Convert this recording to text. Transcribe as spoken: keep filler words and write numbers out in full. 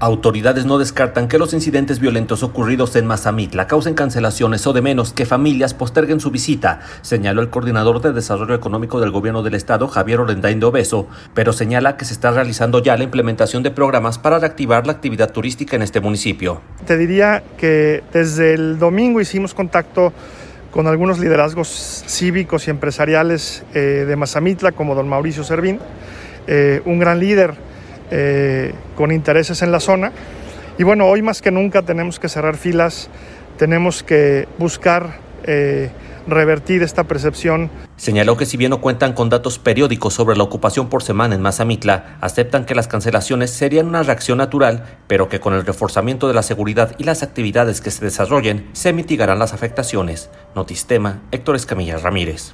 Autoridades no descartan que los incidentes violentos ocurridos en Mazamitla causen cancelaciones o de menos que familias posterguen su visita, señaló el coordinador de Desarrollo Económico del Gobierno del Estado, Javier Orendain de Obeso, pero señala que se está realizando ya la implementación de programas para reactivar la actividad turística en este municipio. Te diría que desde el domingo hicimos contacto con algunos liderazgos cívicos y empresariales eh, de Mazamitla, como don Mauricio Servín, eh, un gran líder Eh, con intereses en la zona. Y bueno, hoy más que nunca tenemos que cerrar filas, tenemos que buscar eh, revertir esta percepción. Señaló que si bien no cuentan con datos periódicos sobre la ocupación por semana en Mazamitla, aceptan que las cancelaciones serían una reacción natural, pero que con el reforzamiento de la seguridad y las actividades que se desarrollen, se mitigarán las afectaciones. Notistema, Héctor Escamilla Ramírez.